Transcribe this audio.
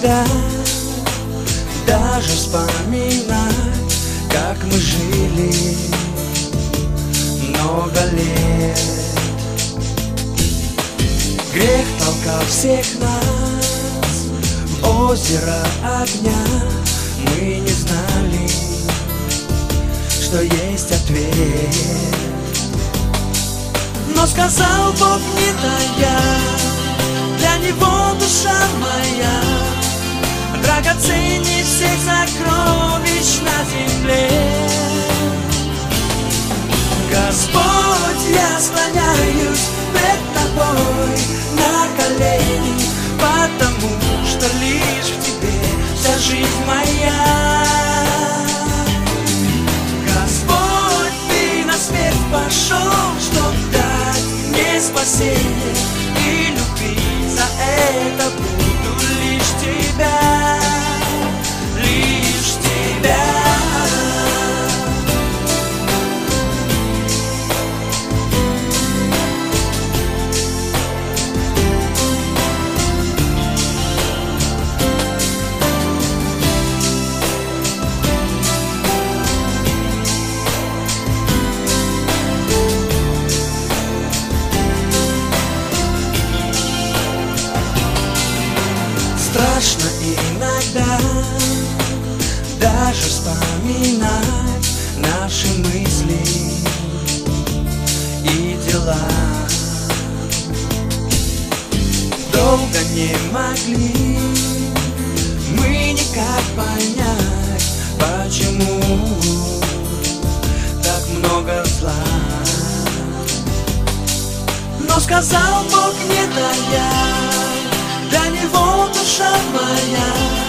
иногда даже вспоминать, как мы жили много лет. Грех толкал всех нас в озеро огня. Мы не знали, что есть ответ. Но сказал Бог, не тая, для Него душа моя драгоценней всех сокровищ на земле. Господь, я склоняюсь пред Тобой на колени, потому что лишь в Тебе вся жизнь моя. Господь, Ты на свет пошел, чтоб дать мне спасение, и любить за это буду лишь Тебя, лишь Тебя. Страшно иногда даже вспоминать наши мысли и дела. Долго не могли мы никак понять, почему так много зла. Но сказал Бог, не тая, для Него душа моя